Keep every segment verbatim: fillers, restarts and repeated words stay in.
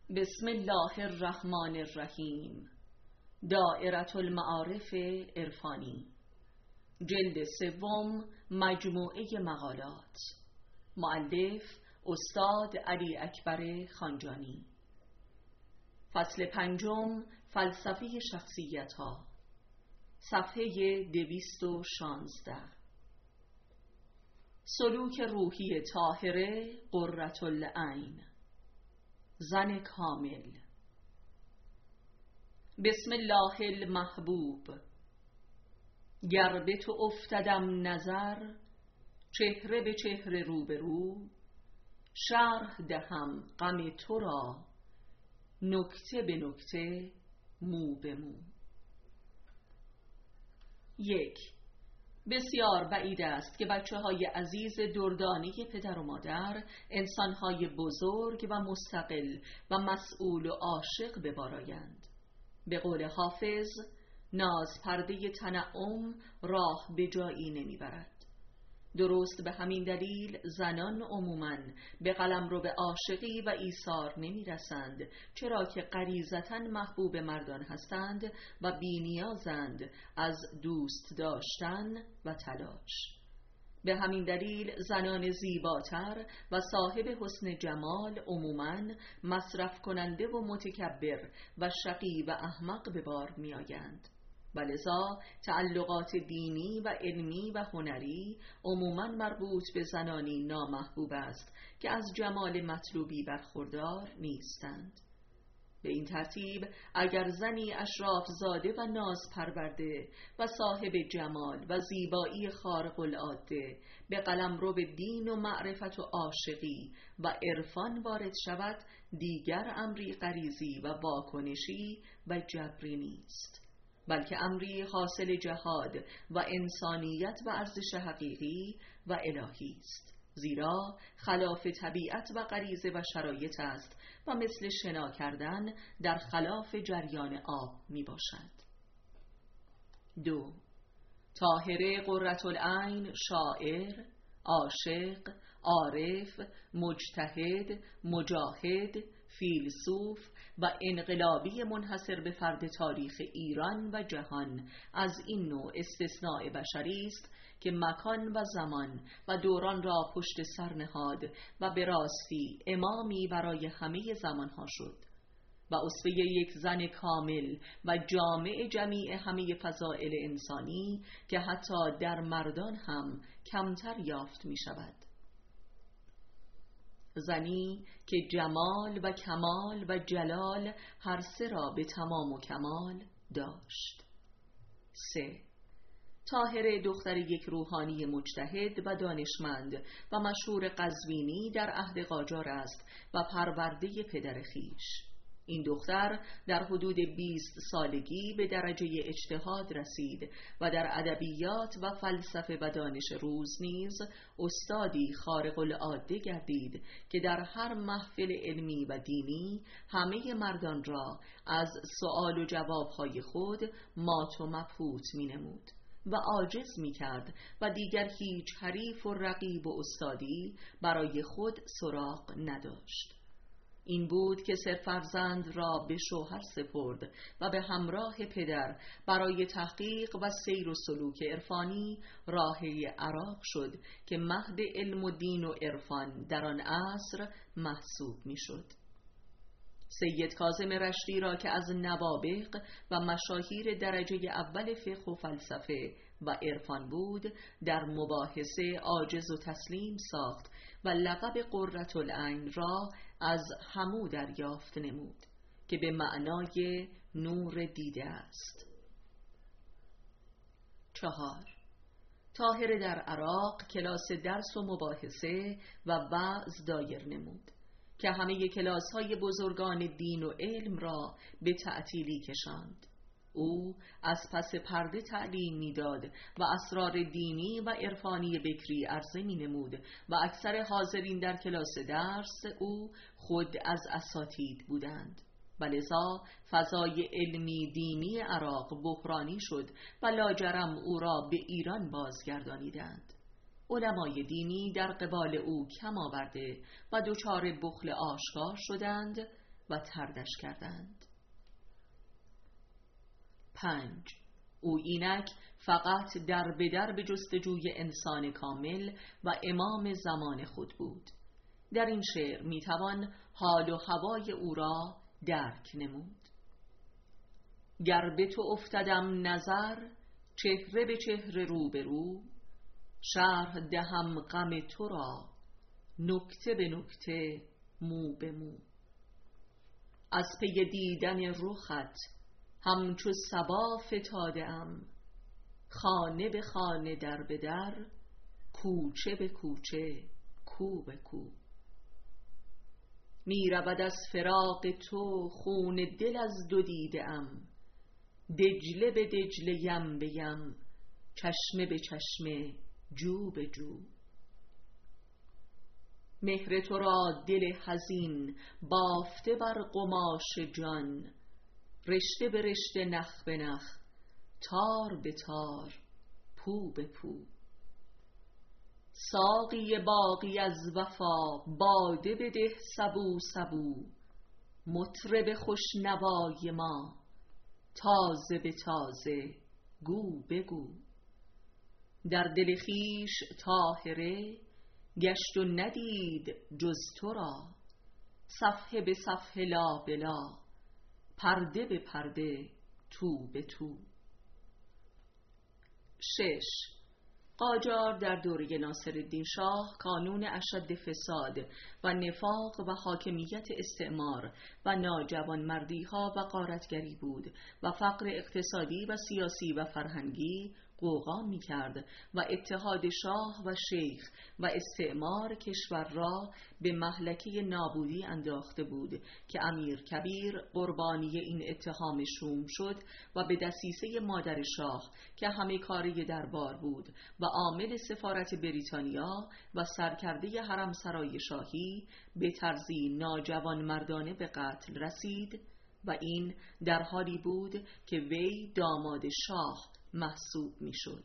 بسم الله الرحمن الرحیم. دائره المعارف عرفانی، جلد سوم، مجموعه مقالات. مؤلف استاد علی اکبر خانجانی. فصل پنجم، فلسفه شخصیت ها. صفحه دویست و شانزده. سلوک روحی طاهره قرة العین، زن کامل. بسم الله المحبوب. گر به تو افتدم نظر، چهره به چهره روبرو، شرح دهم غم تو را، نکته به نکته، مو به مو. یک. بسیار بعید است که بچه های عزیز دردانه پدر و مادر انسانهای بزرگ و مستقل و مسئول و عاشق ببارایند. به قول حافظ، ناز پرده تنعم راه به جایی نمیبرد. درست به همین دلیل زنان عموماً به قلمرو عاشقی و ایثار نمی رسند، چرا که غریزتاً محبوب مردان هستند و بی‌نیازند از دوست داشتن و تلاش. به همین دلیل زنان زیباتر و صاحب حسن جمال عموماً مصرف کننده و متکبر و شقی و احمق به بار می آیند. و لذا تعلقات دینی و علمی و هنری عموماً مربوط به زنانی نامحبوب است که از جمال مطلوبی برخوردار نیستند. به این ترتیب اگر زنی اشراف زاده و ناز پرورده و صاحب جمال و زیبایی خارق العاده به قلمرو به دین و معرفت و عاشقی و عرفان وارد شود، دیگر امری غریزی و واکنشی و جبری نیست، بلکه امری حاصل جهاد و انسانیت و ارزش حقیقی و الهی است، زیرا خلاف طبیعت و غریزه و شرایط است و مثل شنا کردن در خلاف جریان آب می باشد. دو. طاهره قرة العین شاعر، عاشق، عارف، مجتهد، مجاهد، فیلسوف و انقلابی منحصر به فرد تاریخ ایران و جهان از این نوع استثناء بشری است که مکان و زمان و دوران را پشت سر نهاد و به راستی امامی برای همه زمانها شد و اسوه یک زن کامل و جامع جمیع همه فضائل انسانی که حتی در مردان هم کمتر یافت می شود. زنی که جمال و کمال و جلال هر سه را به تمام و کمال داشت. سه. طاهره دختر یک روحانی مجتهد و دانشمند و مشهور قزوینی در عهد قاجار است و پرورده پدر خویش. این دختر در حدود بیست سالگی به درجه اجتهاد رسید و در ادبیات و فلسفه و دانش روز نیز استادی خارق العاده گردید که در هر محفل علمی و دینی همه مردان را از سؤال و جوابهای خود مات و مبهوت می نمود و عاجز می کرد و دیگر هیچ حریف و رقیب و استادی برای خود سراغ نداشت. این بود که سر فرزند را به شوهر سپرد و به همراه پدر برای تحقیق و سیر و سلوک عرفانی راهی عراق شد که مهد علم و دین و عرفان در آن عصر محسوب می شد. سید کاظم رشتی را که از نوابغ و مشاهیر درجه اول فقه و فلسفه و عرفان بود، در مباحثه عاجز و تسلیم ساخت و لقب قرة العین را از همو دریافت نمود که به معنای نور دیده است. چهار. طاهره در عراق کلاس درس و مباحثه و وعظ دایر نمود که همه کلاس های بزرگان دین و علم را به تعطیلی کشاند. او از پس پرده تعلیم میداد و اسرار دینی و عرفانی بکری عرضه می نمود و اکثر حاضرین در کلاس درس او خود از اساتید بودند و لذا فضای علمی دینی عراق بحرانی شد و لاجرم او را به ایران بازگردانیدند. علمای دینی در قبال او کم آورده و دچار بخل آشکار شدند و طردش کردند. پنج. او اینک فقط در به در به جستجوی انسان کامل و امام زمان خود بود. در این شعر میتوان حال و هوای او را درک نمود. گر به تو افتدم نظر، چهره به چهره رو به رو، شرح دهم غم تو را، نکته به نکته مو به مو. از پی دیدن رخت همچو صبا فتاده ام، خانه به خانه در به در، کوچه به کوچه کو به کو. می رود از فراق تو خون دل از دو دیده ام، دجله به دجله یم به یم، چشمه به چشمه جو به جو. مهر تو را دل حزین بافته بر قماش جان، رشته به رشته نخ به نخ، تار به تار پو به پو. ساقی باقی از وفا باده بده سبو سبو، مطرب خوش نوای ما تازه به تازه گو بگو. در دل خویش طاهره گشت و ندید جز تو را، صفحه به صفحه لا به لا، پرده به پرده تو به تو. شش. قاجار در دوره ناصرالدین شاه کانون اشد فساد و نفاق و حاکمیت استعمار و ناجوانمردی ها و غارتگری بود و فقر اقتصادی و سیاسی و فرهنگی غوغا می کرد و اتحاد شاه و شیخ و استعمار کشور را به مهلکه نابودی انداخته بود که امیر کبیر قربانی این اتهام شوم شد و به دسیسه مادر شاه که همه کاری دربار بود و عامل سفارت بریتانیا و سرکرده حرم سرای شاهی به طرزی ناجوان مردانه به قتل رسید و این در حالی بود که وی داماد شاه محسوب می شد.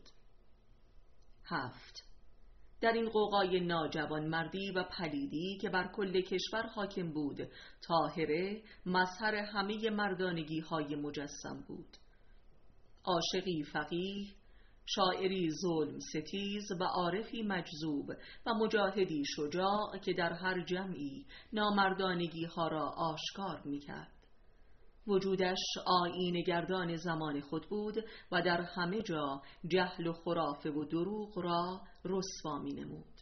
هفت. در این غوغای ناجوان مردی و پلیدی که بر کل کشور حاکم بود، طاهره مظهر همه مردانگی های مجسم بود. عاشقی فقیه، شاعری ظلم ستیز و عارفی مجذوب و مجاهدی شجاع که در هر جمعی نامردانگی ها را آشکار می کرد. وجودش آیین گردان زمان خود بود و در همه جا جهل و خرافه و دروغ را رسوا می نمود.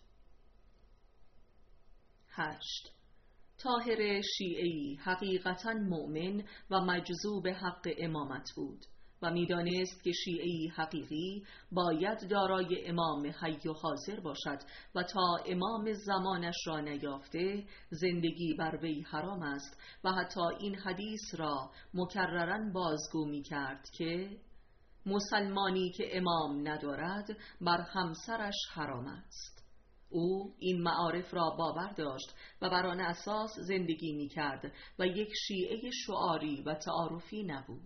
هشت. طاهر شیعی حقیقتاً مؤمن و مجذوب حق امامت بود و می‌دانست که شیعی حقیقی باید دارای امام حی و حاضر باشد و تا امام زمانش را نیافته زندگی بر وی حرام است و حتی این حدیث را مکرراً بازگو می‌کرد که مسلمانی که امام ندارد بر همسرش حرام است. او این معارف را باور داشت و بر آن اساس زندگی می‌کرد و یک شیعه شعاری و تعارفی نبود.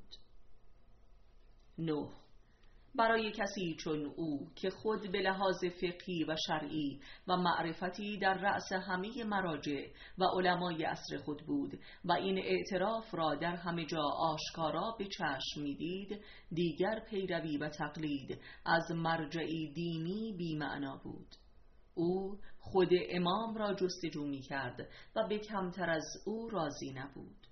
نه. برای کسی چون او که خود به لحاظ فقهی و شرعی و معرفتی در رأس همه مراجع و علمای عصر خود بود و این اعتراف را در همه جا آشکارا به چشم می‌دید، دیگر پیروی و تقلید از مرجعی دینی بی معنا بود. او خود امام را جستجو می‌کرد و به کمتر از او راضی نبود.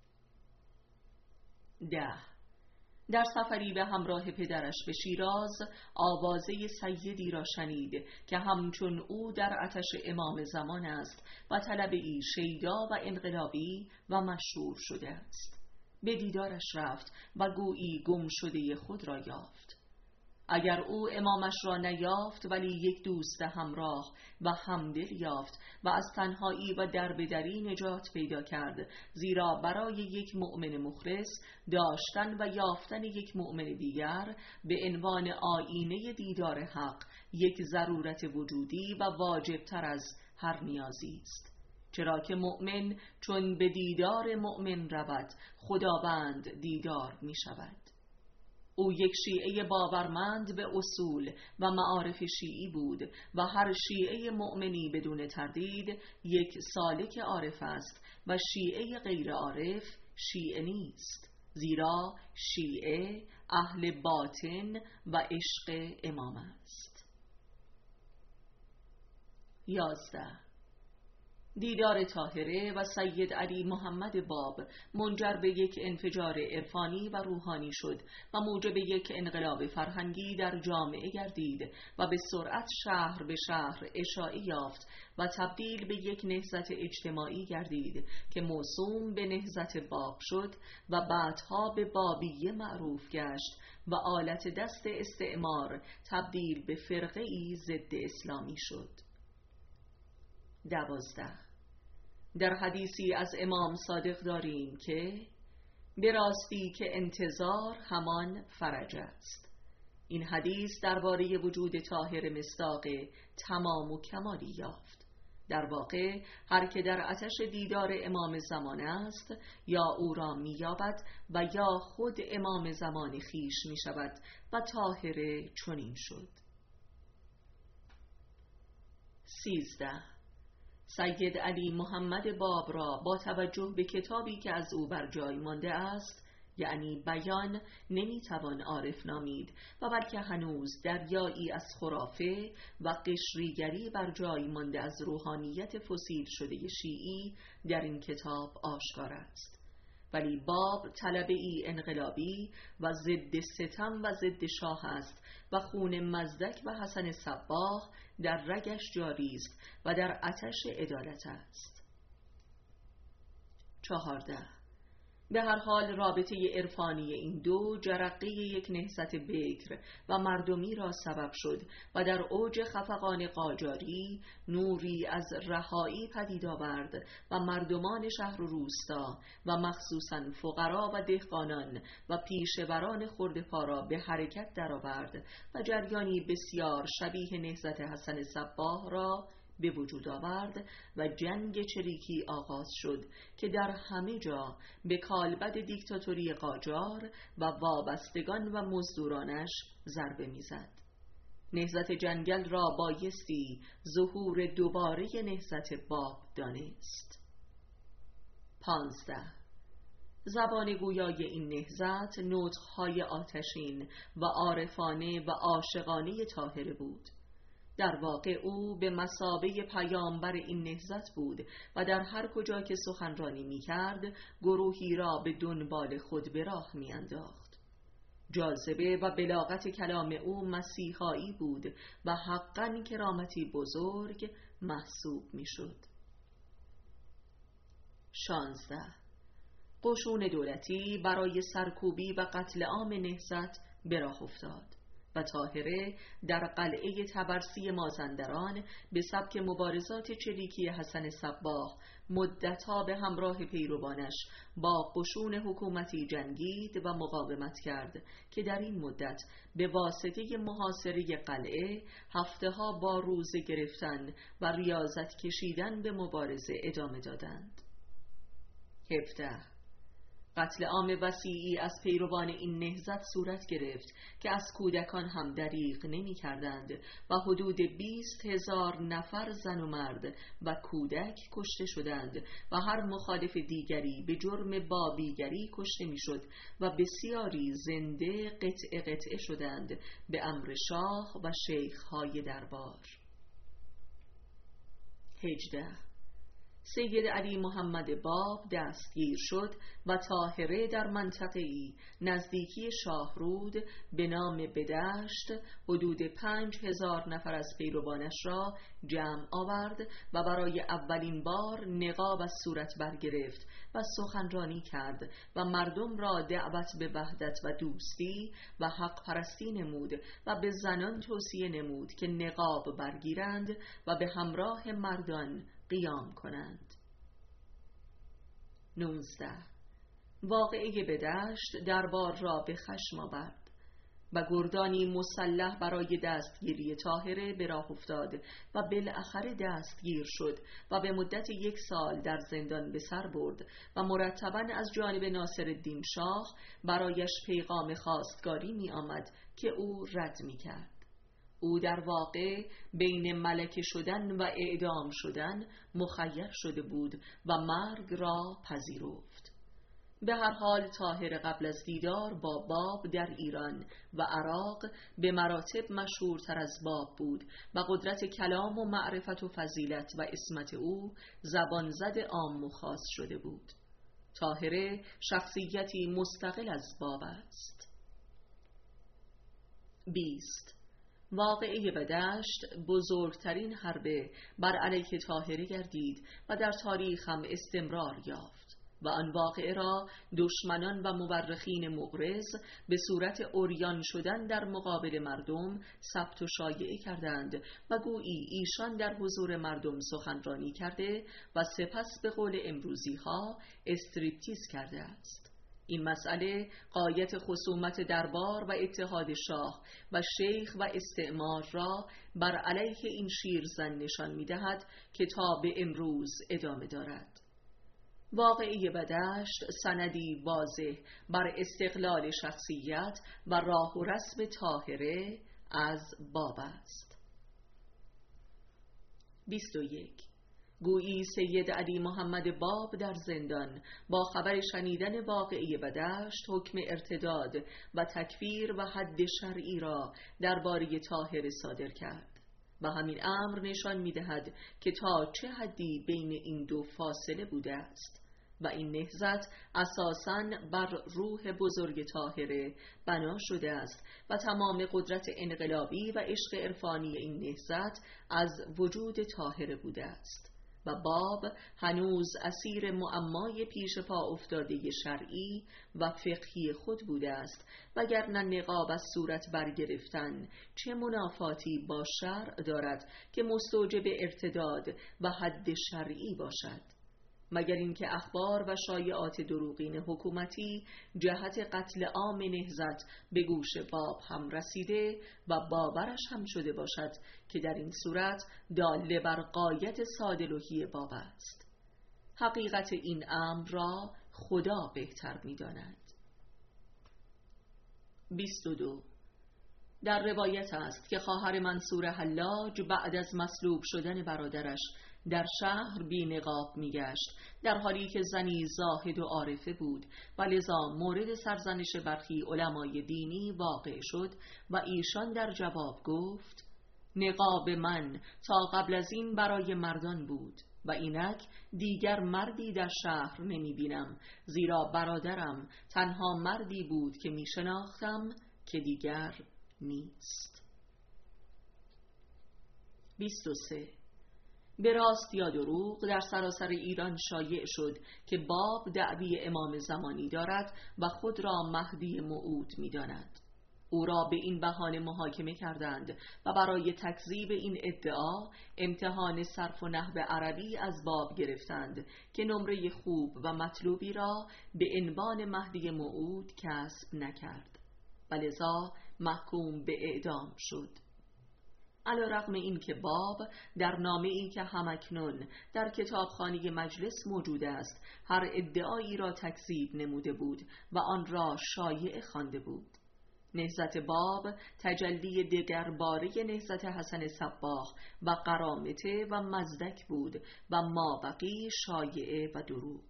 ده. در سفری به همراه پدرش به شیراز آوازه سیدی را شنید که همچون او در آتش امام زمان است و طلبه‌ای شیدا و انقلابی و مشهور شده است. به دیدارش رفت و گویی گم شده خود را یافت. اگر او امامش را نیافت ولی یک دوست همراه و همدل یافت و از تنهایی و دربدری نجات پیدا کرد، زیرا برای یک مؤمن مخلص داشتن و یافتن یک مؤمن دیگر به عنوان آیینه دیدار حق یک ضرورت وجودی و واجبتر از هر نیازی است، چرا که مؤمن چون به دیدار مؤمن رود خداوند دیدار می شود. او یک شیعه باورمند به اصول و معارف شیعی بود و هر شیعه مؤمنی بدون تردید یک سالک عارف است و شیعه غیر عارف شیعه نیست، زیرا شیعه اهل باطن و عشق امام است. یازده. دیدار طاهره و سید علی محمد باب منجر به یک انفجار عرفانی و روحانی شد و موجب یک انقلاب فرهنگی در جامعه گردید و به سرعت شهر به شهر اشاعه یافت و تبدیل به یک نهضت اجتماعی گردید که موسوم به نهضت باب شد و بعدها به بابیه معروف گشت و آلت دست استعمار تبدیل به فرقه‌ای ضد اسلامی شد. دوازده. در حدیثی از امام صادق داریم که به راستی که انتظار همان فرج است. این حدیث درباره وجود طاهر مصداق تمام و کمالی یافت. در واقع هر که در آتش دیدار امام زمان است یا او را می‌یابد و یا خود امام زمان خیش می‌شود و طاهر چنین شد. سیزده. سید علی محمد باب را با توجه به کتابی که از او بر جای مانده است، یعنی بیان، نمیتوان عارف نامید و بلکه هنوز دریایی از خرافه و قشریگری بر جای مانده از روحانیت فسیل شده شیعی در این کتاب آشکار است. ولی باب طلبه ای انقلابی و ضد ستم و ضد شاه است و خون مزدک و حسن صباح در رگش جاری است و در آتش عدالت است. چهارده. به هر حال رابطه عرفانی این دو جرقه یک نهضت بکر و مردمی را سبب شد و در اوج خفقان قاجاری نوری از رهایی پدید آورد و مردمان شهر و روستا و مخصوصاً فقرا و دهقانان و پیشوران خردپا را به حرکت درآورد و جریانی بسیار شبیه نهضت حسن صباح را به وجود آورد و جنگ چریکی آغاز شد که در همه جا به کالبد دیکتاتوری قاجار و وابستگان و مزدورانش ضربه میزد. نهضت جنگل را بایستی ظهور دوباره نهضت باب دانست. پانزده. زبان گویای این نهضت نطق‌های آتشین و عارفانه و عاشقانه طاهره بود. در واقع او به مثابه پیامبر این نهضت بود و در هر کجا که سخنرانی می کرد گروهی را به دنبال خود به راه می انداخت. جاذبه و بلاغت کلام او مسیحایی بود و حقاً کرامتی بزرگ محسوب می شد. شانزده. قشون دولتی برای سرکوبی و قتل عام نهضت به راه افتاد و طاهره در قلعه طبرسی مازندران به سبک مبارزات چریکی حسن صباح مدتها به همراه پیروانش با قشون حکومتی جنگید و مقاومت کرد که در این مدت به واسطه محاصره قلعه هفته ها با روزه گرفتن و ریاضت کشیدن به مبارزه ادامه دادند. هفده. قتل عام وسیعی از پیروان این نهضت صورت گرفت که از کودکان هم دریغ نمی کردند و حدود بیست هزار نفر زن و مرد و کودک کشته شدند و هر مخالف دیگری به جرم بابیگری کشته می شد و بسیاری زنده قطعه قطعه شدند به امر شاه و شیخهای دربار. هجده. سید علی محمد باب دستگیر شد و طاهره در منطقه‌ای نزدیکی شاهرود به نام بدشت حدود پنج هزار نفر از پیروانش را جمع آورد و برای اولین بار نقاب از صورت برگرفت و سخنرانی کرد و مردم را دعوت به وحدت و دوستی و حق پرستی نمود و به زنان توصیه نمود که نقاب برگیرند و به همراه مردان قیام کنند. نوزده. واقعه بدشت دربار را به خشم آورد. و گردانی مسلح برای دستگیری طاهره به راه افتاد و بالاخره دستگیر شد و به مدت یک سال در زندان به سر برد و مرتباً از جانب ناصرالدین شاه برایش پیغام خواستگاری می آمد که او رد می کرد. او در واقع بین ملکه شدن و اعدام شدن مخیر شده بود و مرگ را پذیرفت. به هر حال طاهره قبل از دیدار با باب در ایران و عراق به مراتب مشهورتر از باب بود و قدرت کلام و معرفت و فضیلت و عصمت او زبان زد عام و خاص شده بود. طاهره شخصیتی مستقل از باب است. بیست. واقعه بدشت بزرگترین حربه بر علیه طاهره گردید و در تاریخ هم استمرار یافت و آن واقعه را دشمنان و مورخین مغرض به صورت عریان شدن در مقابل مردم ثبت و شایعه کردند و گویی ایشان در حضور مردم سخنرانی کرده و سپس به قول امروزی ها استریپتیز کرده است. این مسئله غایت خصومت دربار و اتحاد شاه و شیخ و استعمار را بر علیه این شیرزن نشان می‌دهد که تا به امروز ادامه دارد. واقعه بدشت سندی واضح بر استقلال شخصیت و راه و رسم طاهره از باب است. بیست و یک. گویی سید علی محمد باب در زندان با خبر شنیدن واقعه بدشت حکم ارتداد و تکفیر و حد شرعی را درباره طاهره صادر کرد و همین امر نشان می‌دهد که تا چه حدی بین این دو فاصله بوده است و این نهضت اساساً بر روح بزرگ طاهره بنا شده است و تمام قدرت انقلابی و عشق عرفانی این نهضت از وجود طاهره بوده است و باب هنوز اسیر معمای پیش پا افتاده شرعی و فقهی خود بوده است، وگرنه نقاب از صورت برگرفتن چه منافاتی با شرع دارد که مستوجب ارتداد و حد شرعی باشد، مگر اینکه اخبار و شایعات دروغین حکومتی جهت قتل عام نهضت به گوش باب هم رسیده و باورش هم شده باشد که در این صورت داله بر غایت ساده‌لوحی باب است. حقیقت این امر را خدا بهتر می‌داند. بیست و دو. در روایت است که خواهر منصور حلاج بعد از مصلوب شدن برادرش در شهر بی نقاب می گشت، در حالی که زنی زاهد و عارفه بود و لذا مورد سرزنش برخی علمای دینی واقع شد و ایشان در جواب گفت: نقاب من تا قبل از این برای مردان بود و اینک دیگر مردی در شهر نمی بینم، زیرا برادرم تنها مردی بود که می شناختم که دیگر نیست. بیست و سه. به راست یا دروغ در سراسر ایران شایع شد که باب دعوی امام زمانی دارد و خود را مهدی موعود می داند. او را به این بهانه محاکمه کردند و برای تکذیب این ادعا امتحان صرف و نحو عربی از باب گرفتند که نمره خوب و مطلوبی را به عنوان مهدی موعود کسب نکرد و لذا محکوم به اعدام شد. علی رغم این که باب در نامه‌ای که همکنون در کتابخانه مجلس موجود است هر ادعایی را تکذیب نموده بود و آن را شایع خوانده بود. نهضت باب تجلی دگرباره نهضت حسن صباغ و قرامته و مزدک بود و مابقی شایعه و دروغ.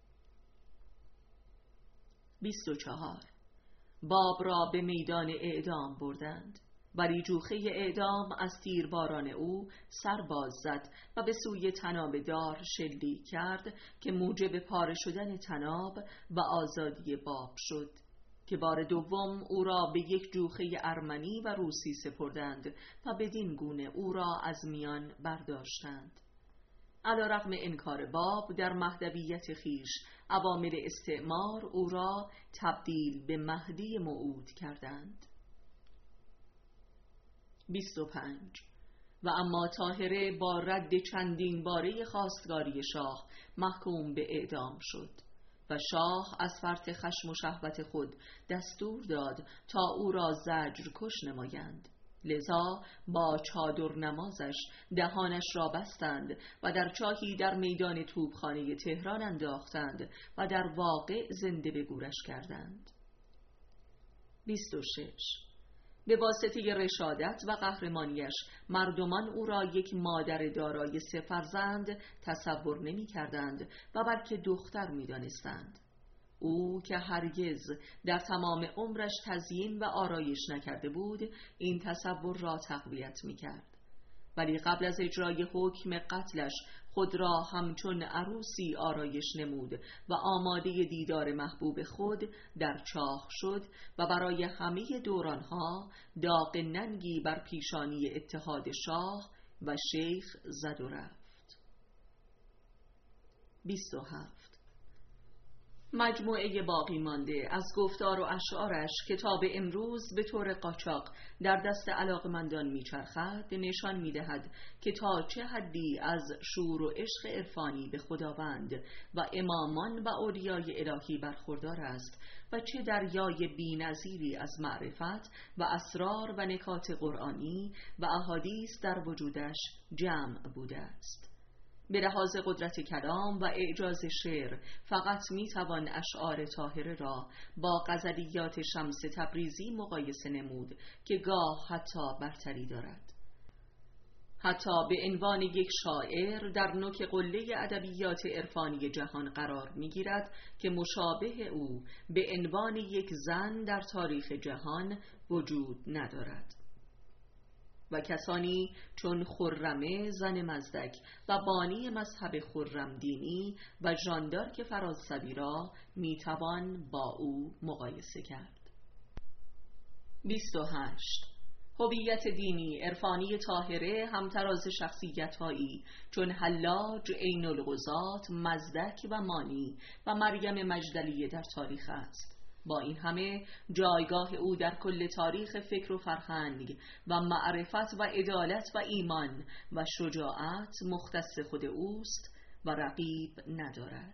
بیست و چهار. باب را به میدان اعدام بردند، ولی جوخه اعدام از تیرباران او سر باز زد و به سوی طناب دار شلیک کرد که موجب پاره شدن طناب و آزادی باب شد، که بار دوم او را به یک جوخه ارمنی و روسی سپردند و بدین گونه او را از میان برداشتند. علی رغم انکار باب در مهدویت خیش، عوامل استعمار او را تبدیل به مهدی موعود کردند. بیست و پنج. و اما طاهره با رد چندین باره خواستگاری شاه محکوم به اعدام شد و شاه از فرط خشم و شهوت خود دستور داد تا او را زجر کش نمایند. لذا با چادر نمازش دهانش را بستند و در چاهی در میدان توپخانه تهران انداختند و در واقع زنده به گورش کردند. بیست و شش. به واسطه رشادت و قهرمانیش مردمان او را یک مادر دارای سه فرزند تصور نمی کردند و بلکه دختر می دانستند. او که هرگز در تمام عمرش تزیین و آرایش نکرده بود این تصور را تقویت می کرد. ولی قبل از اجرای حکم قتلش خود را همچون عروسی آرایش نمود و آماده دیدار محبوب خود در چاه شد و برای همه دورانها داغ ننگی بر پیشانی اتحاد شاه و شیخ زد و رفت. بیست و هفت. مجموعه باقی مانده از گفتار و اشعارش که تا به امروز به طور قاچاق در دست علاقمندان میچرخد نشان میدهد که تا چه حدی از شور و عشق عرفانی به خداوند و امامان و اولیای الهی برخوردار است و چه دریای بی‌نظیری از معرفت و اسرار و نکات قرآنی و احادیث در وجودش جمع بوده است. به لحاظ قدرت کلام و اعجاز شعر فقط میتوان اشعار طاهره را با غزلیات شمس تبریزی مقایسه نمود که گاه حتی برتری دارد. حتی به عنوان یک شاعر در نوک قله ادبیات عرفانی جهان قرار میگیرد که مشابه او به عنوان یک زن در تاریخ جهان وجود ندارد. و کسانی چون خرمه زن مزدک و بانی مذهب خرم دینی و ژاندارک فرانسوی را میتوان با او مقایسه کرد. بیست و هشت. هویت دینی عرفانی طاهره همتراز شخصیت‌هایی چون حلاج، عین الغزات، مزدک و مانی و مریم مجدلیه در تاریخ است. با این همه جایگاه او در کل تاریخ فکر و فرهنگ و معرفت و عدالت و ایمان و شجاعت مختص خود اوست و رقیب ندارد.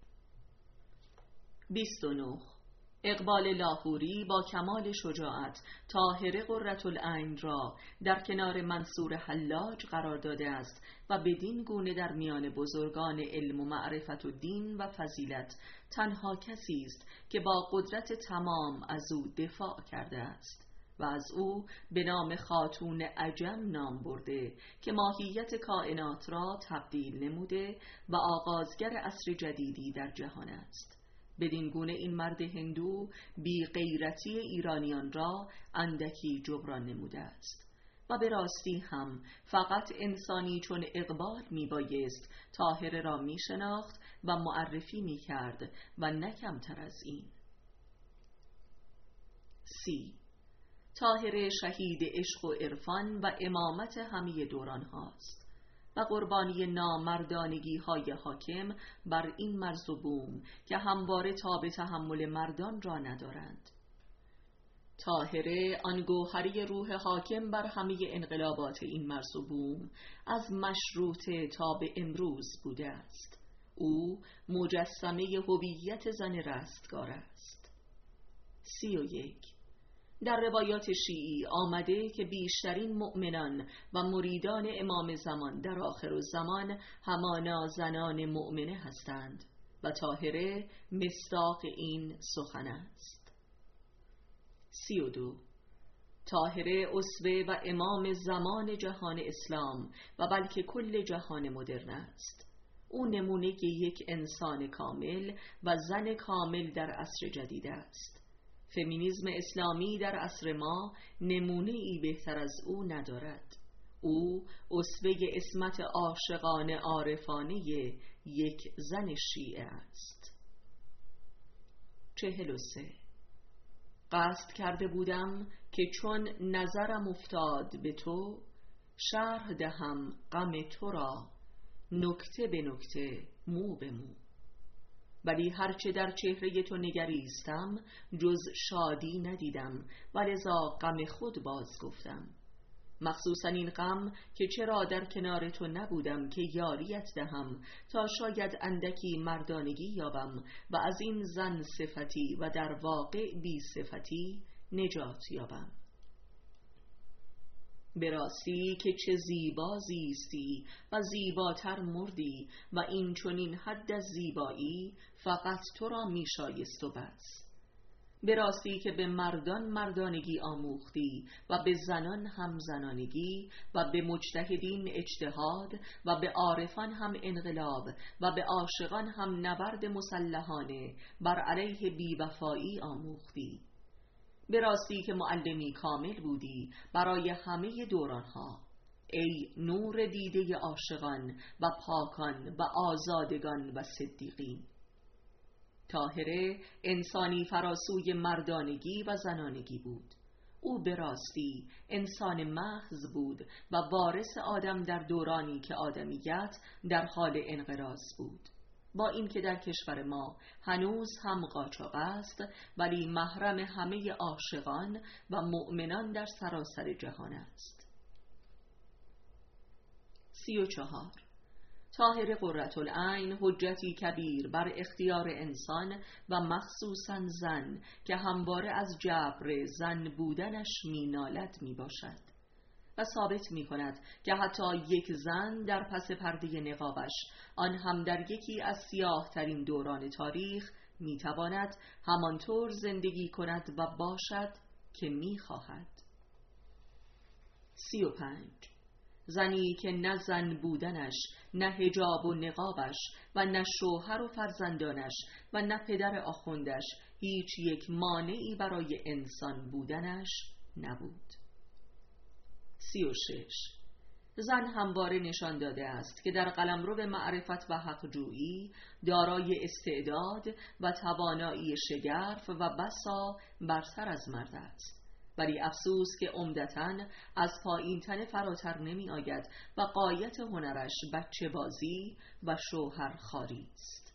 بیست و نه. اقبال لاهوری با کمال شجاعت طاهره قرةالعین را در کنار منصور حلاج قرار داده است و بدین گونه در میان بزرگان علم و معرفت و دین و فضیلت تنها کسی است که با قدرت تمام از او دفاع کرده است و از او به نام خاتون عجم نام برده که ماهیت کائنات را تبدیل نموده و آغازگر عصر جدیدی در جهان است. بدین گونه این مرد هندو بی غیرتی ایرانیان را اندکی جبران نموده است و به راستی هم فقط انسانی چون اقبال می بایست طاهره را می شناخت و معرفی می کرد و نه کمتر از این. سی. طاهره شهید عشق و عرفان و امامت همه دوران هاست و قربانی نامردانگی های حاکم بر این مرز و بوم که همواره تاب تحمل مردان را ندارند. طاهره آن گوهری روح حاکم بر همه انقلابات این مرز و بوم از مشروطه تا به امروز بوده است. او مجسمه هویت زن رستگار است. سی و یک. در روایات شیعی آمده که بیشترین مؤمنان و مریدان امام زمان در آخر الزمان همانا زنان مؤمنه هستند و طاهره مصداق این سخن است. سی و دو. طاهره اسوه و امام زمان جهان اسلام و بلکه کل جهان مدرن است. او نمونه یک انسان کامل و زن کامل در عصر جدید است. فمینیسم اسلامی در عصر ما نمونه ای بهتر از او ندارد. او اسوه عصمت عاشقانه عارفانه یک زن شیعه است. چهل و سه. قصد کرده بودم که چون نظرم افتاد به تو شرح دهم غم تو را نکته به نکته مو به مو، ولی هرچه در چهره تو نگریستم جز شادی ندیدم و لذا غم خود باز گفتم. مخصوصا این غم که چرا در کنار تو نبودم که یاریت دهم، تا شاید اندکی مردانگی یابم و از این زن صفتی و در واقع بی صفتی نجات یابم. به راستی که چه زیبا زیستی و زیباتر مردی و این چنین حد از زیبایی فقط تو را می شایست و بس. به راستی که به مردان مردانگی آموختی و به زنان هم زنانگی و به مجتهدین اجتهاد و به عارفان هم انقلاب و به عاشقان هم نبرد مسلحانه بر علیه بیوفایی آموختی. به راستی که معلمی کامل بودی برای همه دورانها، ای نور دیده عاشقان و پاکان و آزادگان و صدیقین. طاهره انسانی فراسوی مردانگی و زنانگی بود. او به راستی انسان محض بود و وارث آدم در دورانی که آدمیت در حال انقراض بود. با اینکه در کشور ما هنوز هم قاچاق است، ولی محرم همه عاشقان و مؤمنان در سراسر جهان است. سی و چهار. طاهر قرةالعین حجتی کبیر بر اختیار انسان و مخصوصاً زن که همواره از جبر زن بودنش می نالد می باشد و ثابت می کند که حتی یک زن در پس پرده نقابش، آن هم در یکی از سیاه ترین دوران تاریخ، می تواند همانطور زندگی کند و باشد که می خواهد. سی و پنج. زنی که نه زن بودنش، نه حجاب و نقابش و نه شوهر و فرزندانش و نه پدر آخوندش هیچ یک مانعی برای انسان بودنش نبود. سی و شش. زن همواره نشان داده است که در قلمرو معرفت و حقجویی دارای استعداد و توانایی شگرف و بسا برتر از مرد است، ولی افسوس که عمدتاً از پایین تنه فراتر نمی آید و غایت هنرش بچه بازی و شوهر خواری است.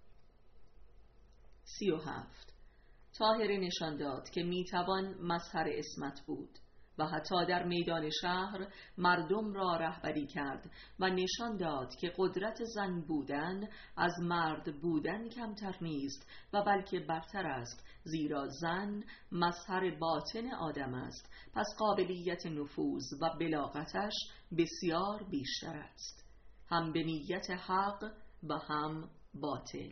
سی و هفت. طاهره نشان داد که می توان مظهر عصمت بود و حتی در میدان شهر مردم را رهبری کرد و نشان داد که قدرت زن بودن از مرد بودن کمتر نیست و بلکه برتر است، زیرا زن مظهر باطن آدم است، پس قابلیت نفوذ و بلاغتش بسیار بیشتر است، هم به نیت حق و هم باطل.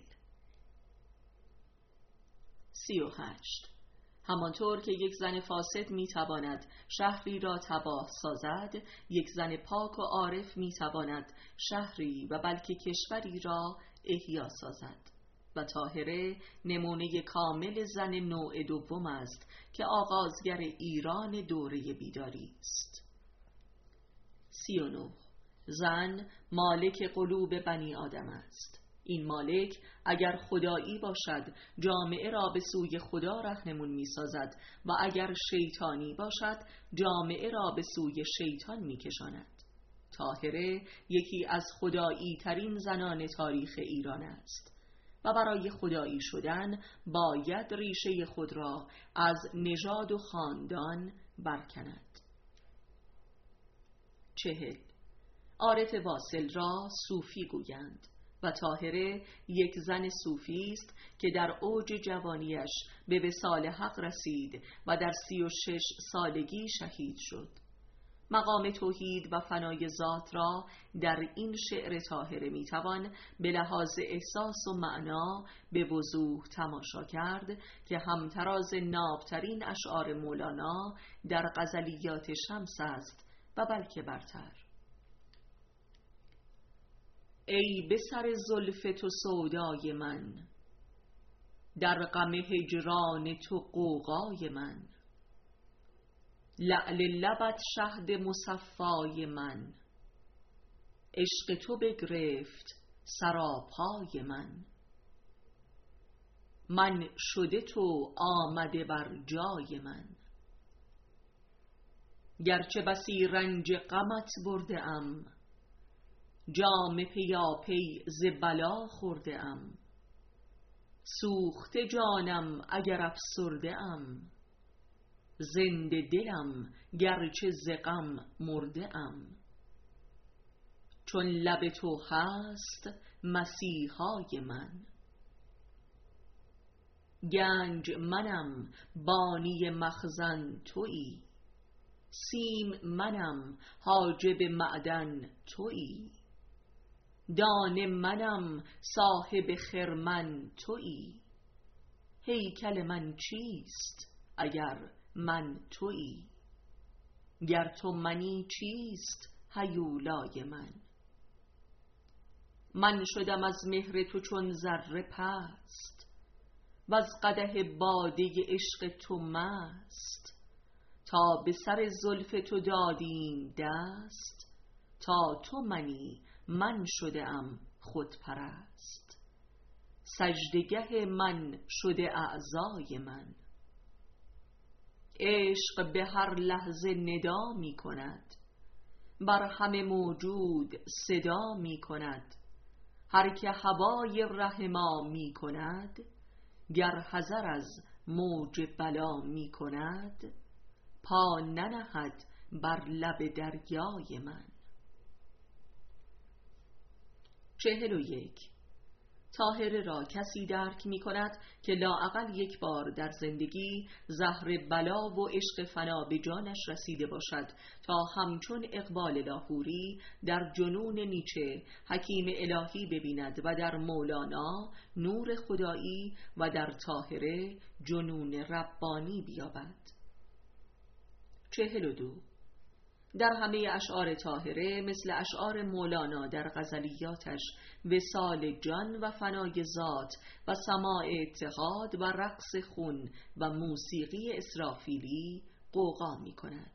سی و هشت. همانطور که یک زن فاسد میتواند شهری را تباه سازد، یک زن پاک و عارف میتواند شهری و بلکه کشوری را احیا سازد و طاهره نمونه کامل زن نوع دوم است که آغازگر ایران دوره بیداری است. سی و نه. زن مالک قلوب بنی آدم است. این مالک اگر خدایی باشد جامعه را به سوی خدا رهنمون می سازد و اگر شیطانی باشد جامعه را به سوی شیطان می کشاند. طاهره یکی از خدایی ترین زنان تاریخ ایران است و برای خدایی شدن باید ریشه خود را از نژاد و خاندان برکند. چهل. عارف واصل را صوفی گویند و طاهره یک زن صوفی است که در اوج جوانیش به وصال حق رسید و در سی و شش سالگی شهید شد. مقام توحید و فنای ذات را در این شعر طاهره میتوان به لحاظ احساس و معنا به وضوح تماشا کرد که همتراز نابترین اشعار مولانا در غزلیات شمس است و بلکه برتر. ای به سر زلف تو سودای من، در غم هجران تو غوغای من، لعل لبت شهد مصفای من، عشق تو بگرفت سراپای من، من شده تو آمده بر جای من، گرچه بسی رنج غمت برده ام، جام پیاپی ز بلا خورده ام، سوخته جانم اگر افسرده ام، زنده دلم گرچه ز غم مرده ام. چون لب تو هست مسیحای من، گنج منم بانی مخزن تویی. سیم منم حاجب معدن تویی. دانه منم صاحب خرمن تویی. هیکل من چیست اگر من تویی؟ گر تو منی چیست هیولای من؟ من شدم از مهر تو چون ذره پست، وز قدح باده عشق تو مست. تا به سر زلف تو دادیم دست، تا تو منی من شده ام خودپرست. سجدگه من شده اعضای من. عشق به هر لحظه ندا می کند، بر همه موجود صدا می کند. هر که هوای ره ما می کند، گر حذر از موج بلا می کند. پا ننهد بر لب دریای من. چهل و یک. طاهره را کسی درک می کند که لااقل یک بار در زندگی زهر بلا و عشق فنا به جانش رسیده باشد، تا همچون اقبال لاهوری در جنون نیچه حکیم الهی ببیند و در مولانا نور خدایی و در طاهره جنون ربانی بیابد. چهل و دو. در همه اشعار طاهره مثل اشعار مولانا در غزلیاتش وصال جان و فنای ذات و سماع اتحاد و رقص خون و موسیقی اسرافیلی غوغا می کند.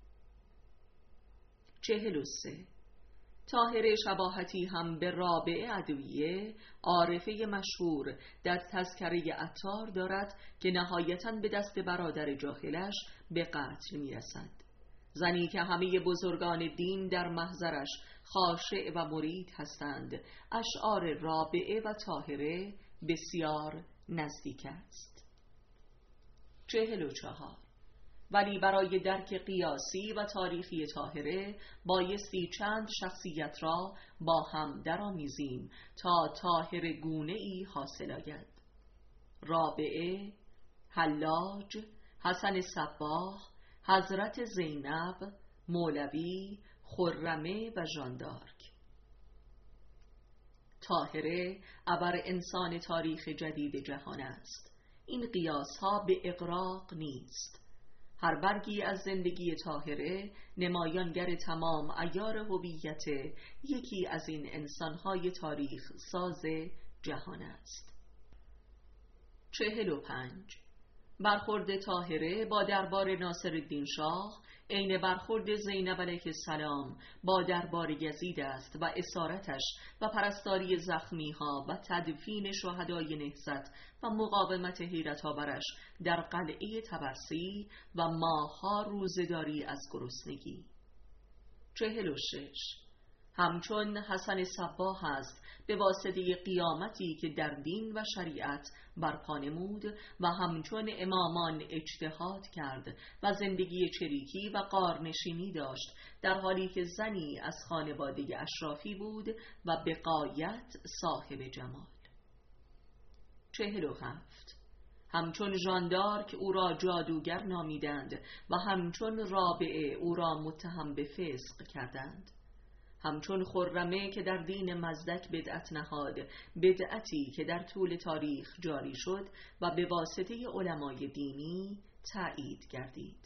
چهل و سه. طاهره شباهتی هم به رابعه ادویه عارفه مشهور در تذکره عطار دارد که نهایتاً به دست برادر جاهلش به قتل می رسد. زنی که همه بزرگان دین در محضرش خاشع و مرید هستند. اشعار رابعه و طاهره بسیار نزدیک است. چهل و چهار. ولی برای درک قیاسی و تاریخی طاهره بایستی چند شخصیت را با هم درآمیزیم تا طاهره گونه ای حاصل آید. رابعه، حلاج، حسن صباح، حضرت زینب، مولوی، خرمه و ژاندارک. طاهره ابر انسان تاریخ جدید جهان است. این قیاس ها به اغراق نیست. هر برگی از زندگی طاهره نمایانگر تمام عیار هویت یکی از این انسانهای تاریخ ساز جهان است. چهل و پنج. برخورد طاهره با دربار ناصرالدین شاه عین برخورد زینب علیه السلام با دربار یزید است و اسارتش و پرستاری زخمی ها و تدفین شهدای نهضت و مقاومت حیرت آورش در قلعه طبرسی و ماه‌ها روزداری از گرسنگی. چهل و شش. همچون حسن صباح است به واسطه قیامتی که در دین و شریعت برپا نمود و همچون امامان اجتهاد کرد و زندگی چریکی و غارنشینی داشت، در حالی که زنی از خانواده اشرافی بود و به غایت صاحب جمال. چهل و هفت. همچون ژاندارک او را جادوگر نامیدند و همچون رابعه او را متهم به فسق کردند. همچون خرمه که در دین مزدک بدعت نهاد، بدعتی که در طول تاریخ جاری شد و به واسطه علمای دینی تأیید گردید.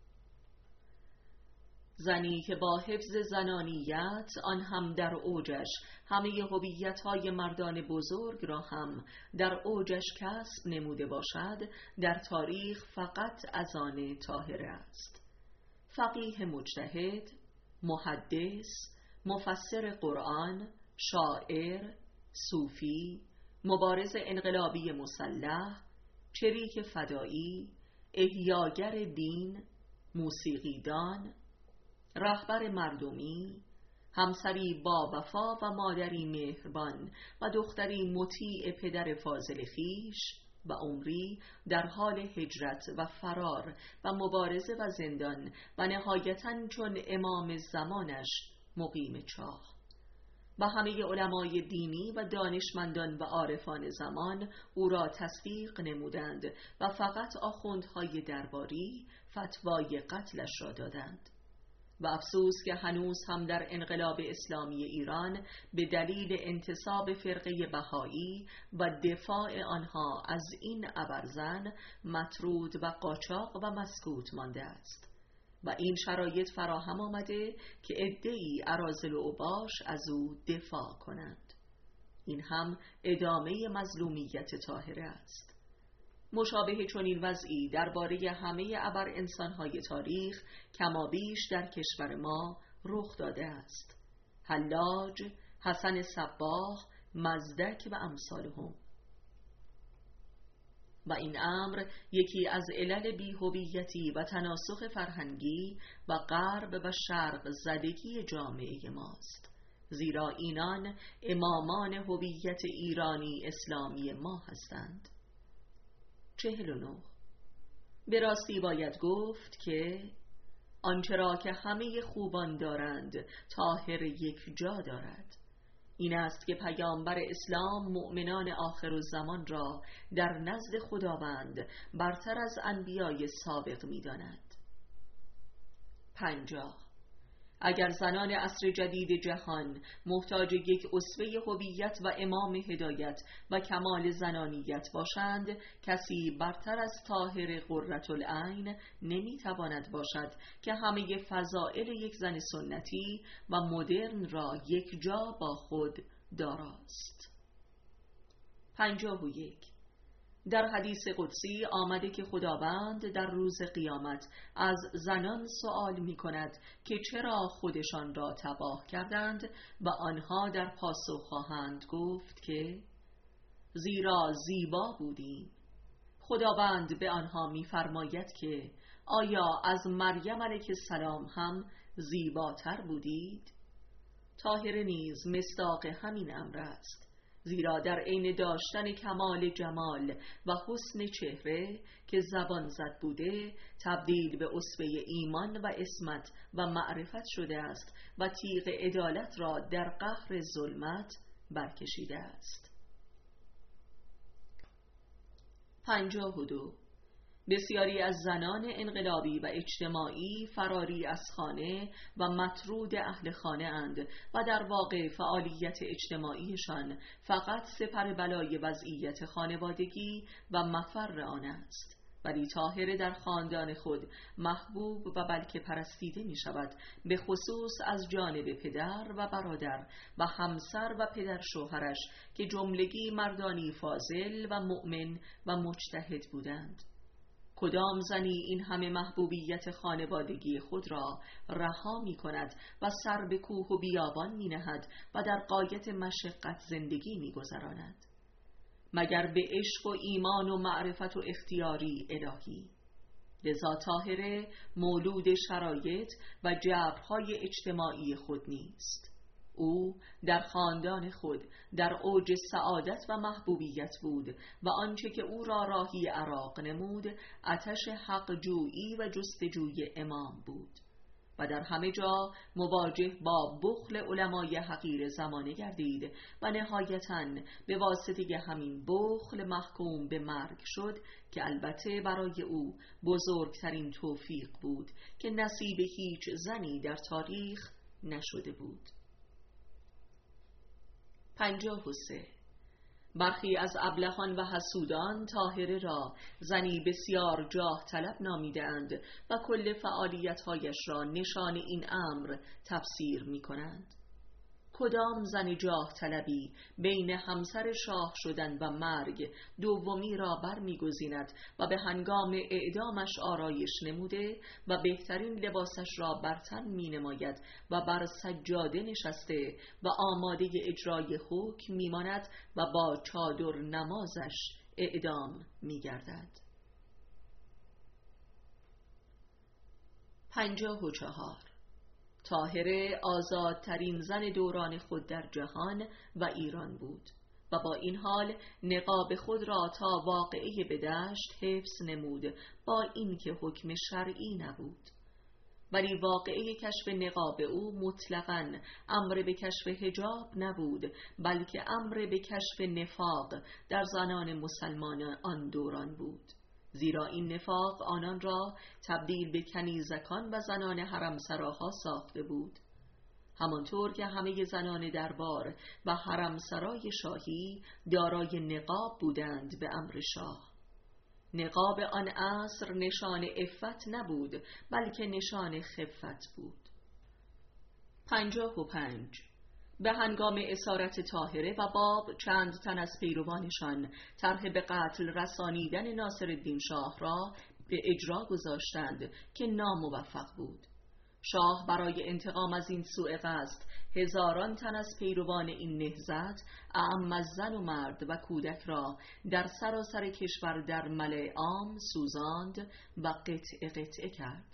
زنی که با حفظ زنانیت آن هم در اوجش همه هویت‌های مردان بزرگ را هم در اوجش کسب نموده باشد، در تاریخ فقط از آن طاهره است. فقیه مجتهد، محدث، مفسر قرآن، شاعر، صوفی، مبارز انقلابی مسلح، چریک فدایی، احیاگر دین، موسیقیدان، رهبر مردمی، همسری با وفا و مادری مهربان و دختری مطیع پدر فاضل خویش، و عمری در حال هجرت و فرار و مبارزه و زندان و نهایتاً چون امام زمانش مقیم چاه. و همه علمای دینی و دانشمندان و عارفان زمان او را تصدیق نمودند و فقط آخوندهای درباری فتوای قتلش را دادند. و افسوس که هنوز هم در انقلاب اسلامی ایران به دلیل انتساب فرقه بهایی و دفاع آنها از این ابرزن مطرود و قاچاق و مسکوت مانده است و این شرایط فراهم آمده که عده‌ای اراذل و اوباش از او دفاع کنند. این هم ادامه مظلومیت طاهره است. مشابه چنین وضعی درباره همه ابر انسان‌های تاریخ کمابیش در کشور ما رخ داده است. حلاج، حسن صباغ، مزدک و امثالهم. و این امر یکی از علل بی‌هویتی و تناسخ فرهنگی و غرب و شرق زدگی جامعه ماست، زیرا اینان امامان هویت ایرانی اسلامی ما هستند. چهل و نه. به راستی باید گفت که آنچه را که همه خوبان دارند طاهر یک جا دارد. این است که پیامبر اسلام مؤمنان آخرالزمان را در نزد خداوند برتر از انبیای سابق می داند. پنجاه. اگر زنان عصر جدید جهان محتاج یک اسوه هویت و امام هدایت و کمال زنانیت باشند، کسی برتر از طاهر قرةالعین نمیتواند باشد که همه فضائل یک زن سنتی و مدرن را یک جا با خود داراست. پنجاه و یک. در حدیث قدسی آمده که خداوند در روز قیامت از زنان سؤال می کند که چرا خودشان را تباه کردند و آنها در پاسخ خواهند گفت که زیرا زیبا بودیم. خداوند به آنها می فرماید که آیا از مریم علیه السلام هم زیباتر بودید؟ طاهره نیز مصداق همین امر است، زیرا در عین داشتن کمال جمال و حسن چهره که زبان زد بوده، تبدیل به اسوه ایمان و عصمت و معرفت شده است و تیغ عدالت را در قهر ظلمت برکشیده است. پنجاه و دو. بسیاری از زنان انقلابی و اجتماعی فراری از خانه و مطرود اهل خانه اند و در واقع فعالیت اجتماعیشان فقط سپر بلای وضعیت خانوادگی و مفر آن است، ولی طاهره در خاندان خود محبوب و بلکه پرستیده می شود، به خصوص از جانب پدر و برادر و همسر و پدر شوهرش که جملگی مردانی فاضل و مؤمن و مجتهد بودند. کدام زنی این همه محبوبیت خانوادگی خود را رها می کند و سر به کوه و بیابان می نهد و در غایت مشقت زندگی می گذراند؟ مگر به عشق و ایمان و معرفت و اختیاری الهی؟ لذا طاهره مولود شرایط و جبرهای اجتماعی خود نیست. او در خاندان خود در اوج سعادت و محبوبیت بود و آنچه که او را راهی عراق نمود آتش حق جویی و جستجوی امام بود و در همه جا مواجه با بخل علمای حقیر زمانه گردید و نهایتاً به واسطه همین بخل محکوم به مرگ شد که البته برای او بزرگترین توفیق بود که نصیب هیچ زنی در تاریخ نشده بود. پنجاه و سه. برخی از ابلهان و حسودان طاهره را زنی بسیار جاه طلب نامیدند و کل فعالیت‌هایش را نشان این امر تفسیر می کنند. کدام زن جاه طلبی بین همسر شاه شدن و مرگ دومی را بر می گزیند و به هنگام اعدامش آرایش نموده و بهترین لباسش را بر تن می نماید و بر سجاده نشسته و آماده اجرای حکم می ماند و با چادر نمازش اعدام می گردد. پنجاه و چهار. طاهره آزادترین زن دوران خود در جهان و ایران بود و با این حال نقاب خود را تا واقعه به دشت حفظ نمود، با اینکه حکم شرعی نبود. ولی واقعه کشف نقاب او مطلقاً امر به کشف حجاب نبود، بلکه امر به کشف نفاق در زنان مسلمان آن دوران بود، زیرا این نفاق آنان را تبدیل به کنیزکان و زنان حرمسراها ساخته بود، همانطور که همه زنان دربار و حرمسرای شاهی دارای نقاب بودند به امر شاه. نقاب آن عصر نشان عفت نبود، بلکه نشان خفت بود. پنجاه و پنج. به هنگام اسارت طاهره و باب چند تن از پیروانشان طرح به قتل رسانیدن ناصرالدین شاه را به اجرا گذاشتند که ناموفق بود. شاه برای انتقام از این سوء قصد هزاران تن از پیروان این نهضت، اعم از زن و مرد و کودک را در سراسر کشور در ملأ عام سوزاند و قطعه قطعه کرد،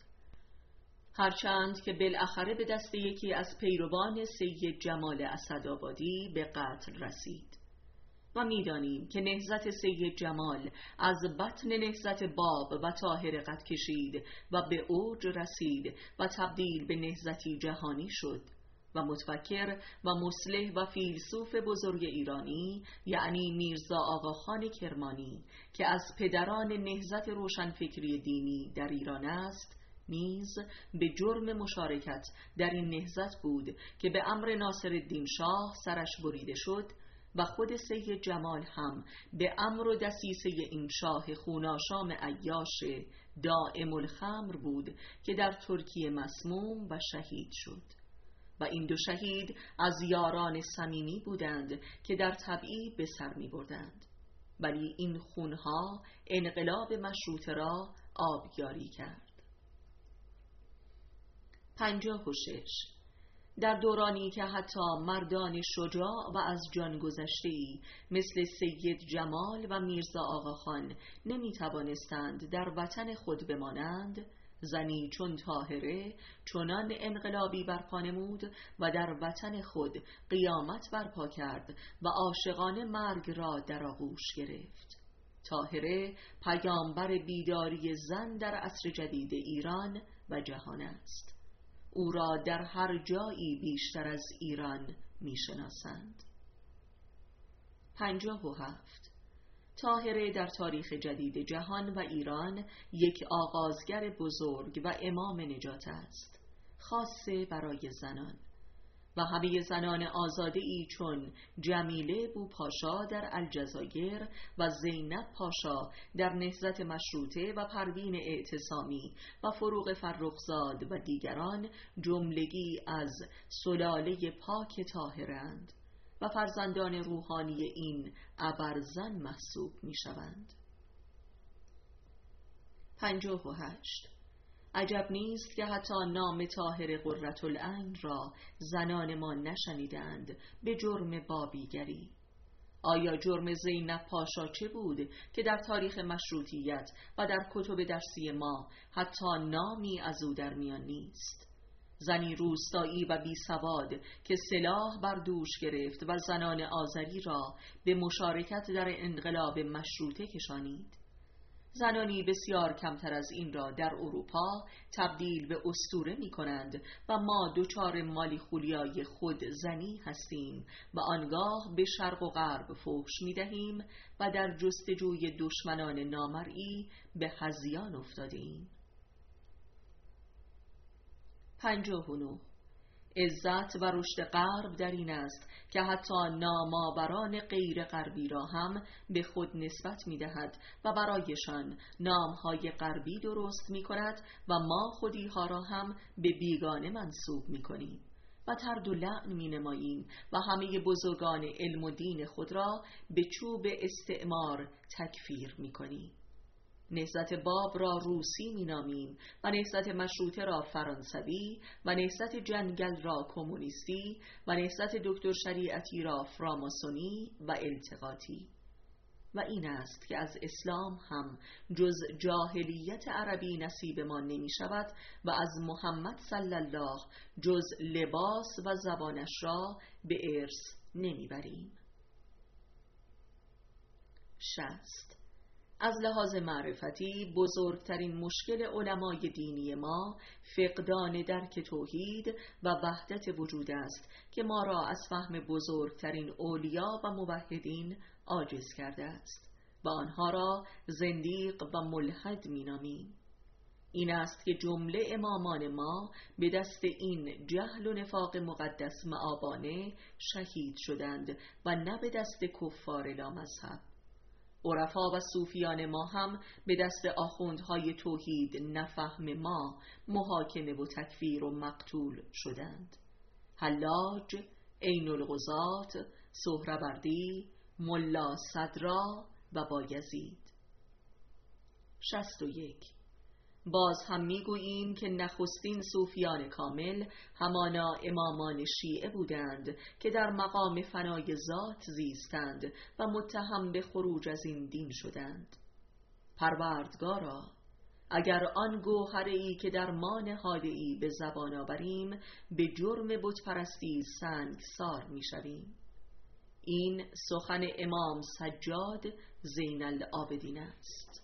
هرچند که بالاخره به دست یکی از پیروان سید جمال اسدآبادی به قتل رسید. و می‌دانیم که نهضت سید جمال از بطن نهضت باب و طاهره قد کشید و به اوج رسید و تبدیل به نهضتی جهانی شد و متفکر و مصلح و فیلسوف بزرگ ایرانی، یعنی میرزا آقاخان کرمانی که از پدران نهضت روشنفکری دینی در ایران است، نیز به جرم مشارکت در این نهضت بود که به امر ناصرالدین شاه سرش بریده شد و خود سید جمال هم به امر و دسیسه این شاه خوناشام عیاش دائم الخمر بود که در ترکیه مسموم و شهید شد. و این دو شهید از یاران صمیمی بودند که در تبعید به سر می بردند، ولی این خونها انقلاب مشروطه را آبیاری کرد. پنجاه و شش. در دورانی که حتی مردان شجاع و از جان گذشته‌ای مثل سید جمال و میرزا آقاخان نمی توانستند در وطن خود بمانند، زنی چون طاهره چنان انقلابی برپا نمود و در وطن خود قیامت برپا کرد و عاشقانه مرگ را در آغوش گرفت. طاهره پیامبر بیداری زن در عصر جدید ایران و جهان است. او را در هر جایی بیشتر از ایران میشناسند. پنجاه و هفت. طاهره در تاریخ جدید جهان و ایران یک آغازگر بزرگ و امام نجات است، خاصه برای زنان، و همه زنان آزاده‌ای چون جمیله بوپاشا در الجزایر و زینب پاشا در نهضت مشروطه و پروین اعتصامی و فروغ فرخزاد و دیگران جملگی از سلاله پاک طاهرند و فرزندان روحانی این ابرزن محسوب می شوند. پنجاه و هشت. عجب نیست که حتی نام طاهره قرةالعین را زنان ما نشنیدند به جرم بابیگری. آیا جرم زینب پاشا چه بود که در تاریخ مشروطیت و در کتب درسی ما حتی نامی از او در میان نیست؟ زنی روستایی و بی سواد که سلاح بر دوش گرفت و زنان آذری را به مشارکت در انقلاب مشروطه کشانید. زنانی بسیار کمتر از این را در اروپا تبدیل به اسطوره می کنند و ما دوچار مالی خولیای خود زنی هستیم و آنگاه به شرق و غرب فحش می دهیم و در جستجوی دشمنان نامرئی به هذیان افتادیم. پنجاه و نه. عزت و رشد غرب در این است که حتی نامآوران غیر غربی را هم به خود نسبت می دهد و برایشان نامهای غربی درست می کند و ما خودیها را هم به بیگانه منسوب می کنیم و طرد و لعن می نماییم و همه بزرگان علم و دین خود را به چوب استعمار تکفیر می کنیم. نهضت باب را روسی می نامیم و نهضت مشروطه را فرانسوی و نهضت جنگل را کمونیستی و نهضت دکتر شریعتی را فراماسونی و التقاطی. و این است که از اسلام هم جز جاهلیت عربی نصیب ما نمی شود و از محمد صلی الله جز لباس و زبانش را به ارث نمی بریم. شصت. از لحاظ معرفتی بزرگترین مشکل علمای دینی ما فقدان درک توحید و وحدت وجود است که ما را از فهم بزرگترین اولیا و موحدین عاجز کرده است و آنها را زندیق و ملحد می‌نامیم. این است که جمله امامان ما به دست این جهل و نفاق مقدس مآبانه شهید شدند و نه به دست کفار لامذهب. عرفا و صوفیان ما هم به دست آخوندهای توحید نفهم ما محاکمه و تکفیر و مقتول شدند. حلاج، عین الغزات، سهروردی، ملا صدرا و بایزید. شصت و یک. باز هم میگوییم که نخستین صوفیان کامل همانا امامان شیعه بودند که در مقام فنای ذات زیستند و متهم به خروج از این دین شدند. پروردگارا، اگر آن گوهره‌ای که در ما نهاده‌ای به زبان آوریم به جرم بتپرستی سنگسار میشویم. این سخن امام سجاد زین العابدین است.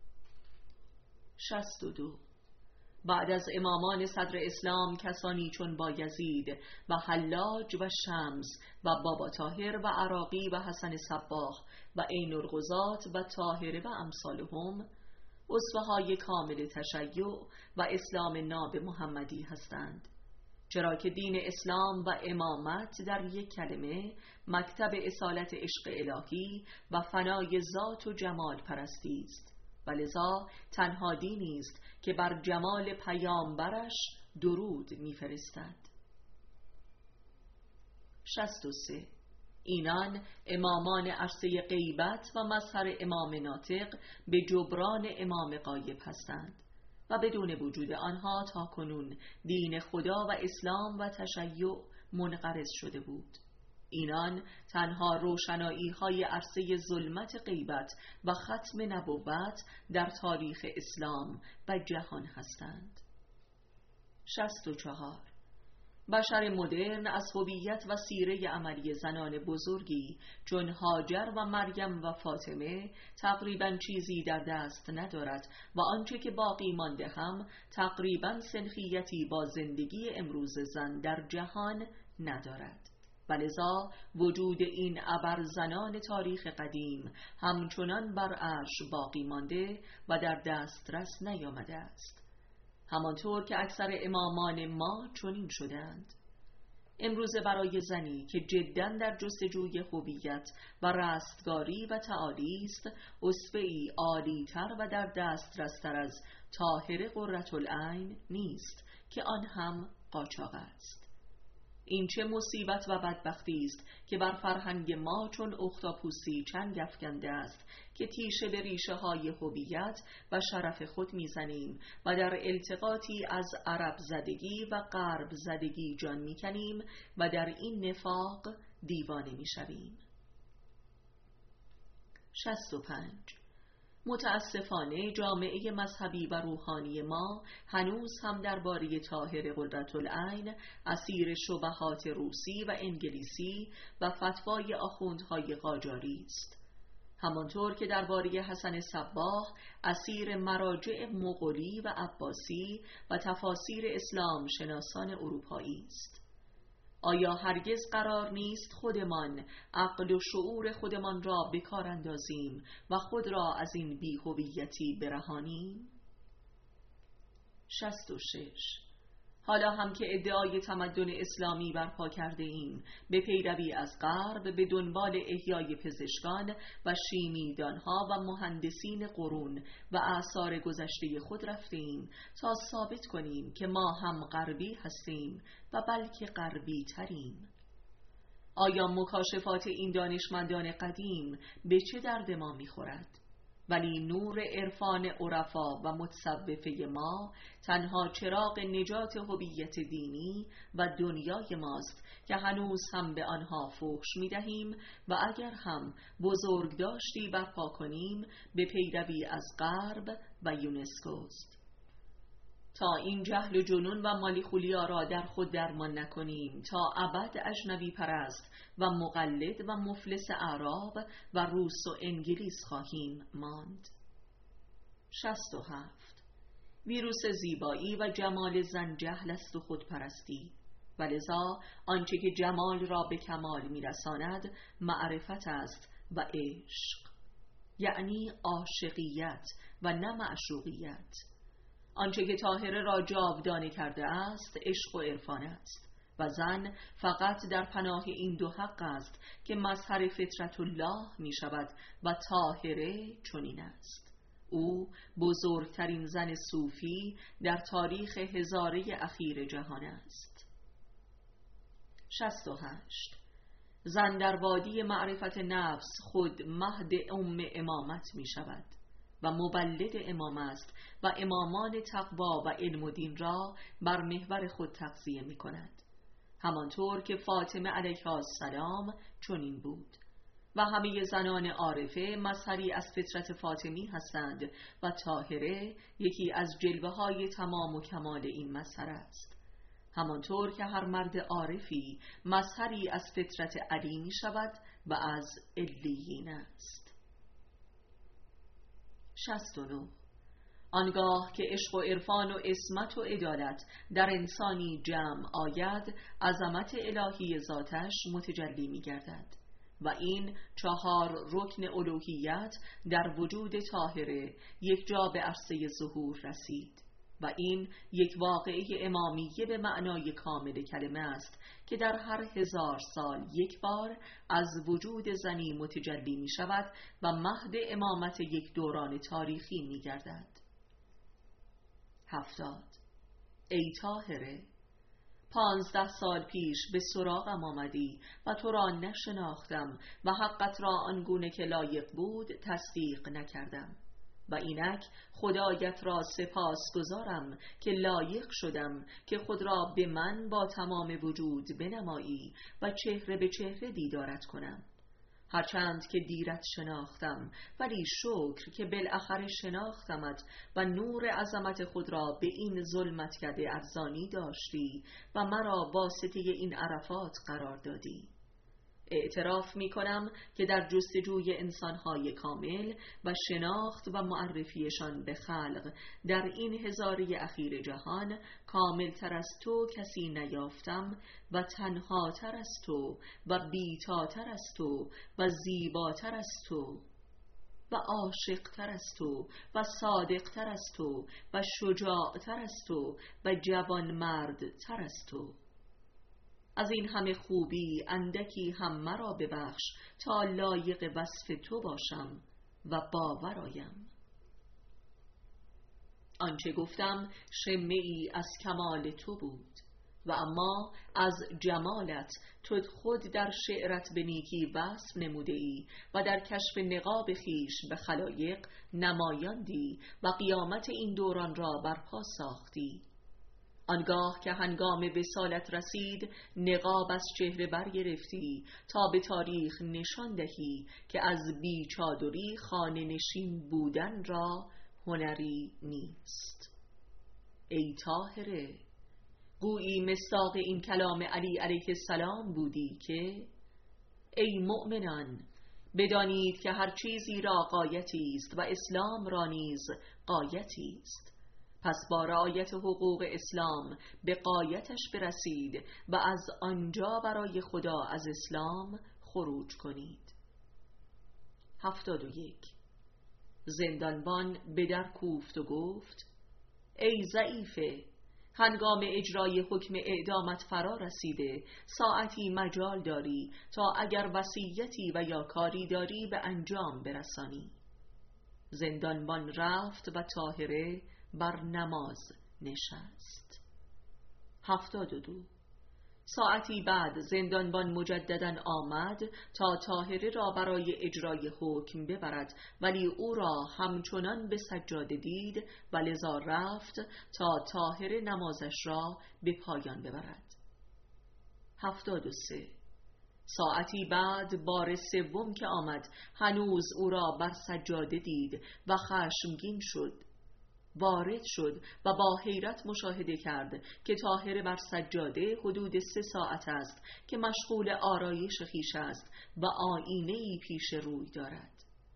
شصت و دو. بعد از امامان صدر اسلام کسانی چون بایزید و حلاج و شمس و بابا طاهر و عراقی و حسن صباح و عین الغزات و طاهره و امثالهم اسوه‌های کامل تشیع و اسلام ناب محمدی هستند، چرا که دین اسلام و امامت در یک کلمه مکتب اصالت عشق الهی و فنای ذات و جمال پرستی است و لذا تنها دینی است که بر جمال پیامبرش درود می‌فرستد. شصت و سه. اینان امامان عرصه غیبت و مظهر امام ناطق به جبران امام غایب هستند و بدون وجود آنها تا کنون دین خدا و اسلام و تشیع منقرض شده بود. اینان تنها روشنایی های عرصه ظلمت غیبت و ختم نبوت در تاریخ اسلام و جهان هستند. شصت و چهار. بشر مدرن از هویت و سیره عملی زنان بزرگی چون هاجر و مریم و فاطمه تقریبا چیزی در دست ندارد و آنچه که باقی مانده هم تقریبا سنخیتی با زندگی امروز زن در جهان ندارد. ولذا وجود این ابر زنان تاریخ قدیم همچنان بر عرش باقی مانده و در دسترس نیامده است، همانطور که اکثر امامان ما چنین شدند. امروز برای زنی که جداً در جستجوی هویت و رستگاری و تعالی است، اسوه‌ای عالی‌تر و در دسترس‌تر از طاهره قرةالعین نیست که آن هم قاچاق است. این چه مصیبت و بدبختی است که بر فرهنگ ما چون اختاپوسی چنگ افکنده است که تیشه به ریشه های هویت و شرف خود میزنیم و در التقاطی از عرب زدگی و غرب زدگی جان میکنیم و در این نفاق دیوانه میشویم. شصت و پنج. متاسفانه جامعه مذهبی و روحانی ما هنوز هم درباره طاهر قرةالعین اسیر شبهات روسی و انگلیسی و فتوای آخوندهای قاجاری است، همانطور که درباره حسن صباح اسیر مراجع مغولی و عباسی و تفاسیر اسلام شناسان اروپایی است. آیا هرگز قرار نیست خودمان عقل و شعور خودمان را به کار اندازیم و خود را از این بی‌هویتی برهانیم؟ شصت و شش. حالا هم که ادعای تمدن اسلامی برپا کرده ایم، به پیروی از غرب به دنبال احیای پزشکان و شیمیدانها و مهندسین قرون و آثار گذشته خود رفته ایم تا ثابت کنیم که ما هم غربی هستیم و بلکه غربی تریم. آیا مکاشفات این دانشمندان قدیم به چه درد ما می‌خورد؟ ولی نور عرفان عرفا و متصوفه ما تنها چراغ نجات هویت دینی و دنیای ماست که هنوز هم به آنها فحش می دهیم و اگر هم بزرگ داشتی برپا کنیم به پیروی از غرب و یونسکوست. تا این جهل و جنون و مالی خولیا را در خود درمان نکنیم، تا ابد اجنبی پرست و مقلد و مفلس اعراب و روس و انگلیس خواهیم ماند. شصت و هفت. ویروس زیبایی و جمال زن جهل است و خودپرستی، و لذا آنچه که جمال را به کمال میرساند معرفت است و عشق، یعنی عاشقیت و نه معشوقیت. آنچه که طاهره را جاودانه کرده است عشق و عرفان است، و زن فقط در پناه این دو حق است که مظهر فطرت الله می شود و طاهره چنین است. او بزرگترین زن صوفی در تاریخ هزاره اخیر جهان است. شصت و هشت. زن در وادی معرفت نفس خود مهد ام امامت می شود و مبلد امام است و امامان تقوا و علم و دین را بر محور خود تغذیه می کند، همانطور که فاطمه علیها السلام چنین بود. و همه زنان عارفه مظهری از فطرت فاطمی هستند و طاهره یکی از جلوه های تمام و کمال این مظهر است، همانطور که هر مرد عارفی مظهری از فطرت علی می شود و از علیین است. شصت و نه. آنگاه که عشق و عرفان و عصمت و عدالت در انسانی جمع آید، عظمت الهی ذاتش متجلی می گردد و این چهار رکن الوهیت در وجود طاهره یک جا به عرصه ظهور رسید و این یک واقعه امامیه به معنای کامل کلمه است که در هر هزار سال یک بار از وجود زنی متجلی می شود و مهد امامت یک دوران تاریخی می گردد. هفتاد. ای طاهره، پانزده سال پیش به سراغم آمدی و تو را نشناختم و حقت را آنگونه که لایق بود تصدیق نکردم، و اینک خدایت را سپاس گزارم که لایق شدم که خود را به من با تمام وجود بنمایی و چهره به چهره دیدارت کنم. هرچند که دیرت شناختم، ولی شکر که بالاخره شناختمت و نور عظمت خود را به این ظلمت کده ارزانی داشتی و مرا واسطه این عرفات قرار دادی. اعتراف می کنم که در جستجوی انسانهای کامل و شناخت و معرفیشان به خلق در این هزاره اخیر جهان کامل تر از تو کسی نیافتم و تنها تر از تو و بی‌تاتر از تو و زیباتر از تو و عاشق تر از تو و صادق تر از تو و شجاع تر از تو و جوان مرد تر از تو. از این همه خوبی اندکی هم مرا ببخش تا لایق وصف تو باشم و باور آیم. آنچه گفتم شمعی از کمال تو بود و اما از جمالت تو خود در شعرت به نیکی وصف نموده ای و در کشف نقاب خیش به خلایق نمایاندی و قیامت این دوران را برپا ساختی. آنگاه که هنگام وصالت رسید نقاب از چهره برگرفتی تا به تاریخ نشان دهی که از بیچادری خانه نشین بودن را هنری نیست. ای طاهره، گویی مصداق این کلام علی علیه السلام بودی که ای مؤمنان، بدانید که هر چیزی را غایتی است و اسلام را نیز غایتی است. پس با رعایت حقوق اسلام به غایتش برسید و از آنجا برای خدا از اسلام خروج کنید. هفتاد و یک. زندانبان به در کوفت و گفت ای ضعیفه، هنگام اجرای حکم اعدامت فرا رسیده، ساعتی مجال داری تا اگر وصیتی و یا کاری داری به انجام برسانی. زندانبان رفت و طاهره بر نماز نشست. هفتاد و دو. ساعتی بعد زندانبان مجددا آمد تا طاهره را برای اجرای حکم ببرد، ولی او را همچنان به سجاده دید و لذا رفت تا طاهره نمازش را به پایان ببرد. هفتاد و سه. ساعتی بعد بار سوم که آمد هنوز او را بر سجاده دید و خشمگین شد وارد شد و با حیرت مشاهده کرد که طاهره بر سجاده حدود سه ساعت است که مشغول آرایش خویش است و آیینه‌ای پیش روی دارد.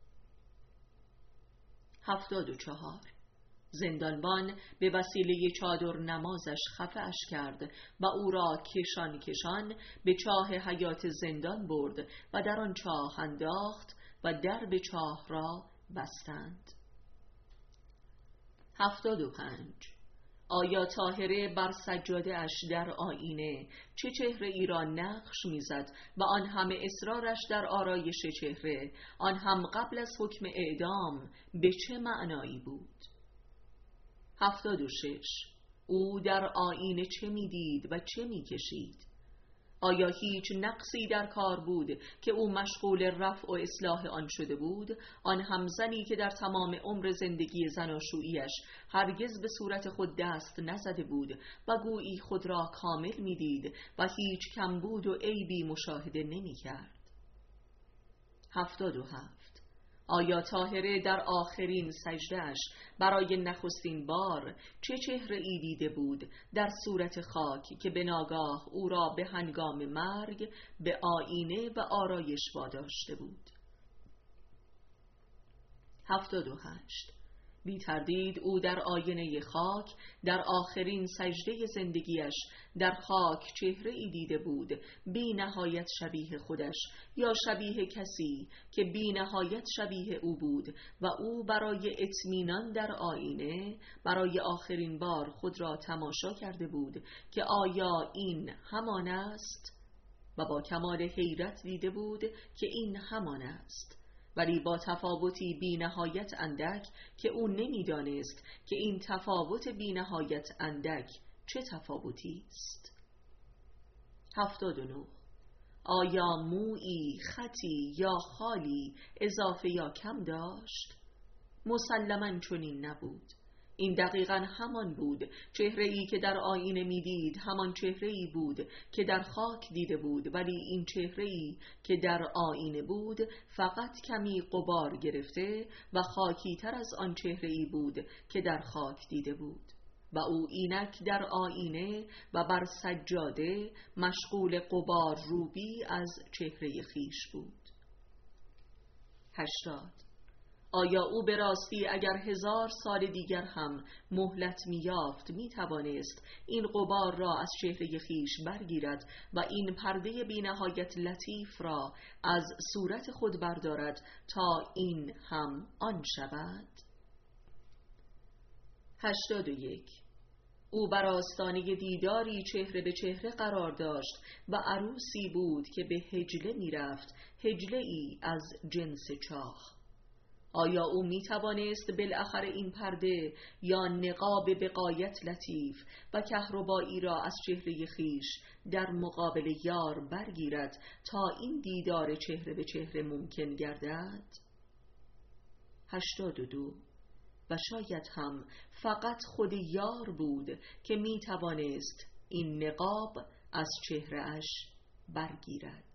هفتاد و چهار. زندانبان به وسیله چادر نمازش خفه‌اش کرد و او را کشان کشان به چاه حیات زندان برد و در آن چاه انداخت و درب چاه را بستند. هفتاد و پنج. آیا طاهره بر سجاده اش در آینه چه چهره ای را نقش میزد و آن همه اصرارش در آرایش چهره، آن هم قبل از حکم اعدام، به چه معنایی بود؟ هفتاد و شش. او در آینه چه میدید و چه میکشید؟ آیا هیچ نقصی در کار بود که او مشغول رفع و اصلاح آن شده بود؟ آن هم زنی که در تمام عمر زندگی زناشوییش هرگز به صورت خود دست نزده بود و گویی خود را کامل میدید و هیچ کمبود و عیبی مشاهده نمی کرد. هفتاد و هفت. آیا طاهره در آخرین سجده‌اش برای نخستین بار چه چهره ای دیده بود در صورت خاک که به ناگاه او را به هنگام مرگ به آینه و آرایش واداشته بود؟ هفتاد و هشت. بی تردید او در آینه خاک در آخرین سجده زندگیش در خاک چهره ای دیده بود بی نهایت شبیه خودش یا شبیه کسی که بی نهایت شبیه او بود و او برای اطمینان در آینه برای آخرین بار خود را تماشا کرده بود که آیا این همان است و با کمال حیرت دیده بود که این همان است، ولی با تفاوتی بی نهایت اندک که او نمیدانست که این تفاوت بی نهایت اندک چه تفاوتی است. هفتاد و نه. آیا مویی، خطی یا خالی اضافه یا کم داشت؟ مسلماً چنین نبود. این دقیقاً همان بود. چهره‌ای که در آینه می‌دید همان چهره‌ای بود که در خاک دیده بود، ولی این چهره‌ای که در آینه بود فقط کمی غبار گرفته و خاکی‌تر از آن چهره‌ای بود که در خاک دیده بود و او اینک در آینه و بر سجاده مشغول غبار روبی از چهره خیش بود. هشتاد. آیا او به راستی اگر هزار سال دیگر هم مهلت می‌یافت می‌توانست این غبار را از چهره خیش برگیرد و این پرده بی‌نهایت لطیف را از صورت خود بردارد تا این هم آن شود؟ هشتاد و یک. او بر آستانه دیداری چهره به چهره قرار داشت و عروسی بود که به حجله می‌رفت، حجله ای از جنس چاه. آیا او می توانست بالاخره این پرده یا نقاب بغایت لطیف و کهربایی را از چهره خیش در مقابل یار برگیرد تا این دیدار چهره به چهره ممکن گردد؟ هشتاد و دو. و شاید هم فقط خود یار بود که می توانست این نقاب از چهره اش برگیرد.